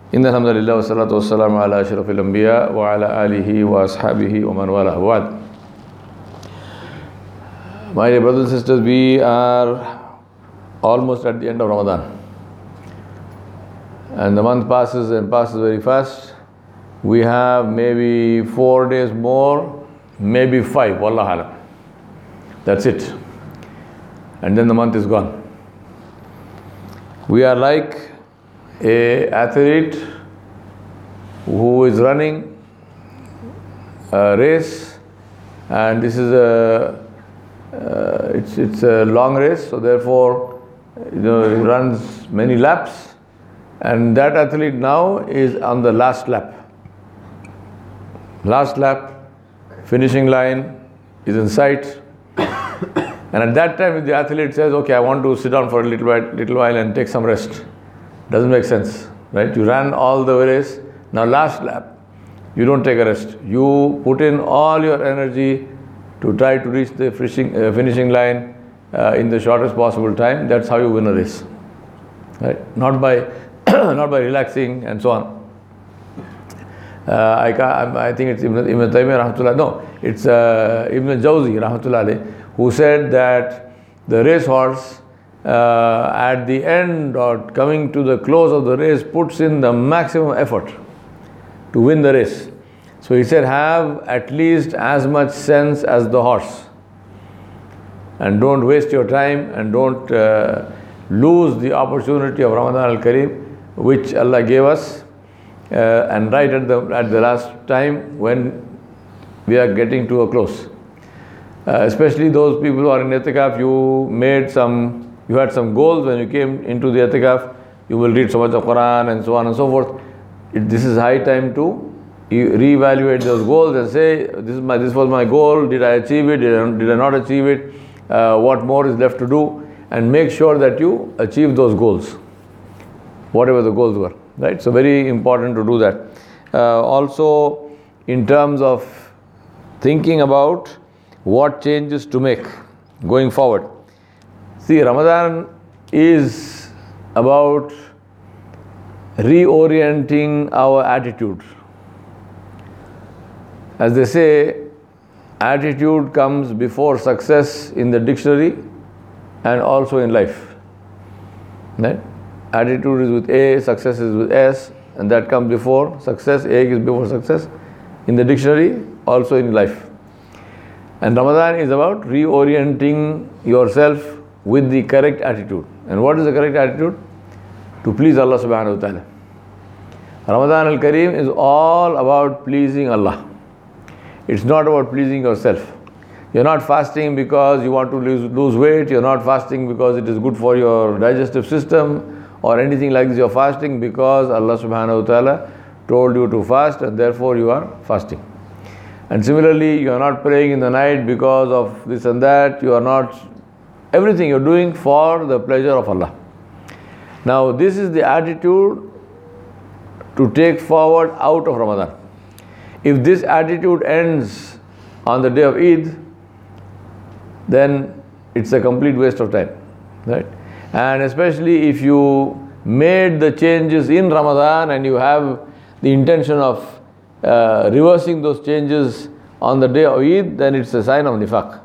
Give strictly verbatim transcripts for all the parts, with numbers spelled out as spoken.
Inna alhamdulillah wa salatu wa salamu ala ashrafil anbiya wa ala alihi wa ashabihi wa man wala wa'ad. My dear brothers and sisters, we are almost at the end of Ramadan. And the month passes and passes very fast. We have maybe four days more, maybe five, wallah alam. That's it. And then the month is gone. We are like a athlete who is running a race, and this is a uh, it's it's a long race, so therefore you know he runs many laps, and that athlete now is on the last lap. Last lap, finishing line is in sight, and at that time if the athlete says, "Okay, I want to sit down for a little while, little while and take some rest," doesn't make sense, right? You ran all the race, now last lap, you don't take a rest. You put in all your energy to try to reach the finishing, uh, finishing line uh, in the shortest possible time. That's how you win a race, right? Not by, not by relaxing and so on. Uh, I, can't, I think it's Ibn, Ibn Taymiyyah rahmatullah, no, it's uh, Ibn Jawzi rahmatullah, who said that the racehorse Uh, at the end or coming to the close of the race puts in the maximum effort to win the race. So he said, have at least as much sense as the horse, and don't waste your time and don't uh, lose the opportunity of Ramadan al-Kareem, which Allah gave us, uh, and right at the at the last time when we are getting to a close. Uh, especially those people who are in itikaf, you made some You had some goals when you came into the itikaf. You will read so much of Quran and so on and so forth. It, this is high time to reevaluate those goals and say, this is my this was my goal. Did I achieve it? Did I, did I not achieve it? Uh, what more is left to do? And make sure that you achieve those goals, whatever the goals were. Right. So very important to do that. Uh, also, in terms of thinking about what changes to make going forward. See, Ramadan is about reorienting our attitude. As they say, attitude comes before success in the dictionary and also in life. Right? Attitude is with A, success is with S, and that comes before success. A is before success in the dictionary, also in life. And Ramadan is about reorienting yourself with the correct attitude. And what is the correct attitude? To please Allah subhanahu wa ta'ala. Ramadan al-Kareem is all about pleasing Allah. It's not about pleasing yourself. You're not fasting because you want to lose, lose weight. You're not fasting because it is good for your digestive system or anything like this. You're fasting because Allah subhanahu wa ta'ala told you to fast, and therefore you are fasting. And similarly, you are not praying in the night because of this and that. You are not Everything you're doing for the pleasure of Allah. Now, this is the attitude to take forward out of Ramadan. If this attitude ends on the day of Eid, then it's a complete waste of time, right? And especially if you made the changes in Ramadan and you have the intention of uh, reversing those changes on the day of Eid, then it's a sign of nifaq.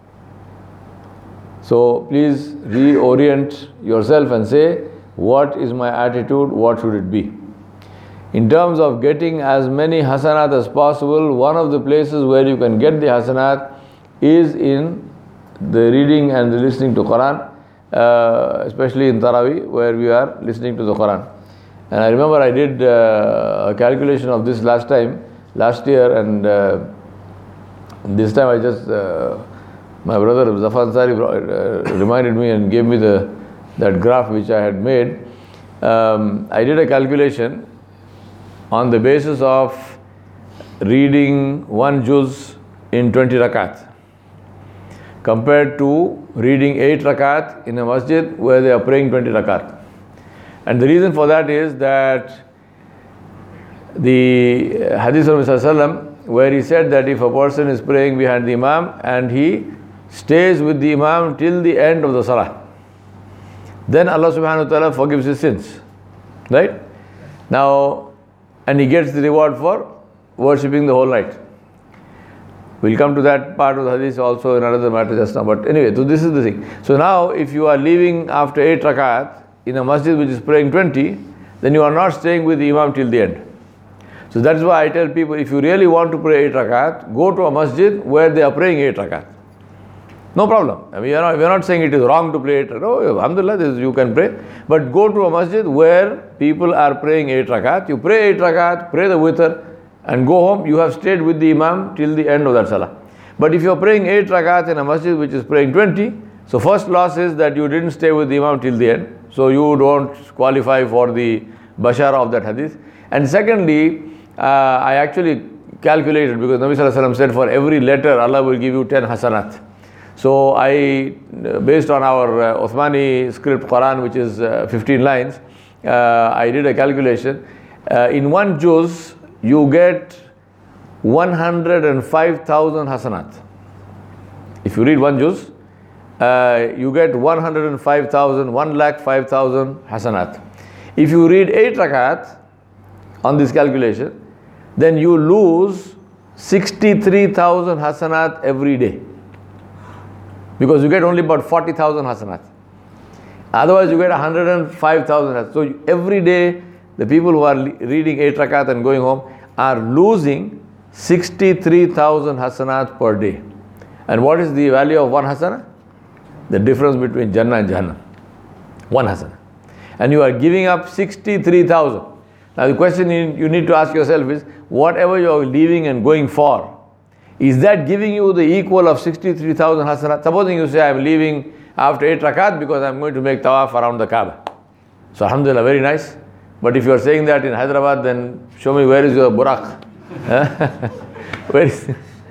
So please reorient yourself and say, what is my attitude? What should it be? In terms of getting as many hasanat as possible, one of the places where you can get the hasanat is in the reading and the listening to Quran, uh, especially in Taraweeh, where we are listening to the Quran. And I remember I did uh, a calculation of this last time, last year, and uh, this time I just... Uh, My brother Zafar Ansari uh, reminded me and gave me the that graph which I had made. Um, I did a calculation on the basis of reading one juz in twenty rakat compared to reading eight rakat in a masjid where they are praying twenty rakat. And the reason for that is that the hadith of Muhammad sallallahu alaihi wasallam, where he said that if a person is praying behind the imam and he stays with the imam till the end of the salah, then Allah subhanahu wa ta'ala forgives his sins, right? Now, and he gets the reward for worshipping the whole night. We'll come to that part of the hadith also in another matter just now. But anyway, so this is the thing. So now, if you are leaving after eight rakat in a masjid which is praying twenty, then you are not staying with the imam till the end. So that's why I tell people, if you really want to pray eight rakat, go to a masjid where they are praying eight rakat. No problem. I mean, we are not, we are not saying it is wrong to pray eight rakat. No, alhamdulillah, this, you can pray. But go to a masjid where people are praying eight rakat. You pray eight rakat, pray the witr, and go home. You have stayed with the imam till the end of that salah. But if you are praying eight rakat in a masjid which is praying twenty, so first loss is that you didn't stay with the imam till the end. So you don't qualify for the bashara of that hadith. And secondly, uh, I actually calculated, because Nabi Sallallahu Alaihi Wasallam said for every letter Allah will give you ten hasanat. So I, based on our uh, Uthmani script Quran, which is uh, fifteen lines, uh, I did a calculation. Uh, in one juz, you get one hundred five thousand hasanat. If you read one juz, uh, you get one hundred five thousand, one lakh five thousand hasanat. If you read eight rakat on this calculation, then you lose sixty-three thousand hasanat every day. Because you get only about forty thousand hasanat. Otherwise you get one hundred five thousand. So every day the people who are reading eight rakat and going home are losing sixty-three thousand hasanat per day. And what is the value of one hasana? The difference between Jannah and Jahannam. One hasana. And you are giving up sixty-three thousand. Now the question you need to ask yourself is, whatever you are leaving and going for, is that giving you the equal of sixty-three thousand hasanat? Supposing you say, I am leaving after eight rakat because I am going to make tawaf around the Kaaba. So alhamdulillah, very nice. But if you are saying that in Hyderabad, then show me where is your Buraq. where, is,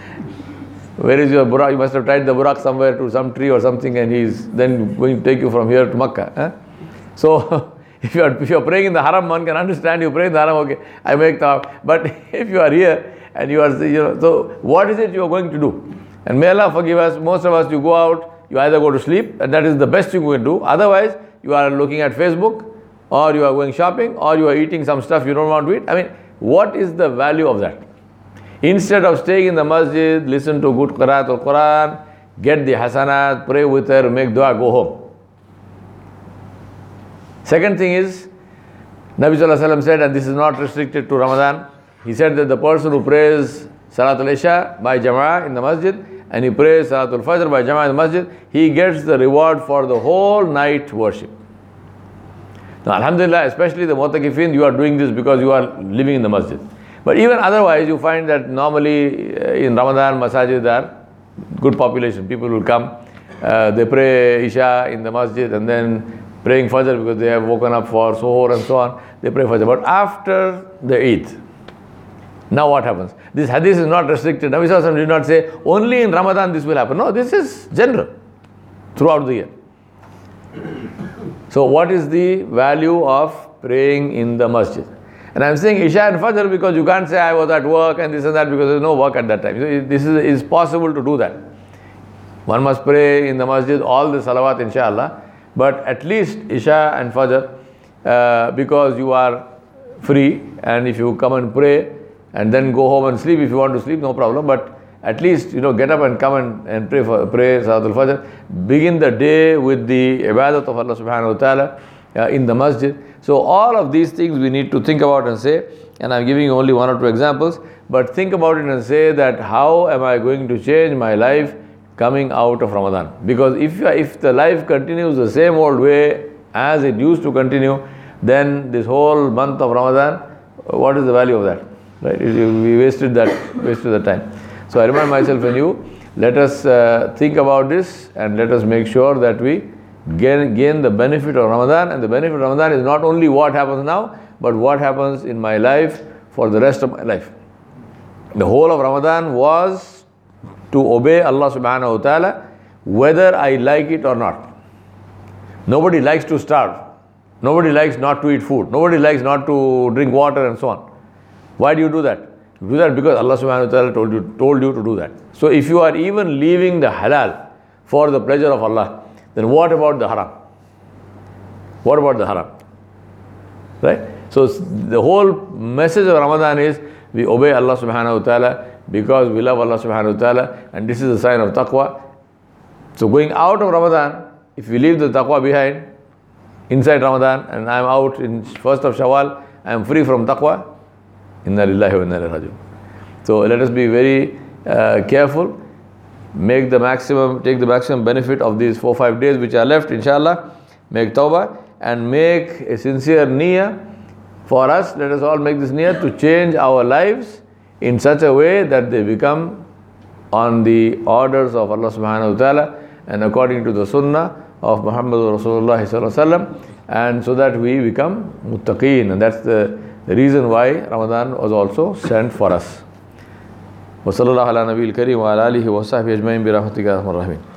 where is your Buraq? You must have tied the Buraq somewhere to some tree or something, and he is then going to take you from here to Makkah. Huh? So if you are if you are praying in the Haram, one can understand you pray in the Haram, okay, I make tawaf. But if you are here, and you are, you know, so what is it you are going to do? And may Allah forgive us, most of us, you go out, you either go to sleep, and that is the best you can do. Otherwise, you are looking at Facebook, or you are going shopping, or you are eating some stuff you don't want to eat. I mean, what is the value of that? Instead of staying in the masjid, listen to good qiraat or Quran, get the hasanat, pray with her, make dua, go home. Second thing is, Nabi Sallallahu Alaihi Wasallam said, and this is not restricted to Ramadan, he said that the person who prays Salatul Isha by Jama'ah in the masjid and he prays Salatul Fajr by Jama'ah in the masjid, he gets the reward for the whole night worship. Now alhamdulillah, especially the Mu'takifin, you are doing this because you are living in the masjid. But even otherwise, you find that normally in Ramadan, masajid are good population. People will come, uh, they pray Isha in the masjid and then praying Fajr because they have woken up for Suhoor and so on. They pray Fajr. But after the Eid, now what happens? This hadith is not restricted. Nabi Sallallahu Alaihi Wasallam did not say only in Ramadan this will happen. No, this is general throughout the year. So what is the value of praying in the masjid? And I am saying Isha and Fajr because you can't say I was at work and this and that, because there is no work at that time. So this is, is possible to do that. One must pray in the masjid all the salawat inshallah, but at least Isha and Fajr uh, because you are free, and if you come and pray and then go home and sleep, if you want to sleep, no problem, but at least, you know, get up and come and, and pray for pray Salatul Fajr. Begin the day with the ibadat of Allah subhanahu wa ta'ala uh, in the masjid. So all of these things we need to think about and say, and I'm giving you only one or two examples, but think about it and say that how am I going to change my life coming out of Ramadan? Because if, if the life continues the same old way as it used to continue, then this whole month of Ramadan, what is the value of that? Right? We wasted that, wasted the time. So I remind myself and you, let us uh, think about this and let us make sure that we gain, gain the benefit of Ramadan. And the benefit of Ramadan is not only what happens now, but what happens in my life for the rest of my life. The whole of Ramadan was to obey Allah subhanahu wa ta'ala, whether I like it or not. Nobody likes to starve. Nobody likes not to eat food. Nobody likes not to drink water and so on. Why do you do that? You do that because Allah subhanahu wa ta'ala told you, told you to do that. So if you are even leaving the halal for the pleasure of Allah, then what about the haram? What about the haram? Right? So So the whole message of Ramadan is we obey Allah subhanahu wa ta'ala because we love Allah subhanahu wa ta'ala, and this is a sign of taqwa. So going out of Ramadan, if we leave the taqwa behind, inside Ramadan, and I am out in first of Shawwal, I am free from taqwa, inna lillahi wa inna ilaihi raji'un. So let us be very uh, careful, make the maximum, take the maximum benefit of these four five days which are left, inshallah, make tawbah, and make a sincere niyyah. For us, let us all make this niyyah to change our lives in such a way that they become on the orders of Allah subhanahu wa ta'ala and according to the sunnah of Muhammad Rasulullah sallallahu alaihi wasallam, and so that we become muttaqeen. And that's the, the reason why Ramadan was also sent for us. Wa sallallahu ala nabiyil kareem wa ala alihi wa sahbihi ajma'in bi rahmatika ya arhamar rahimin.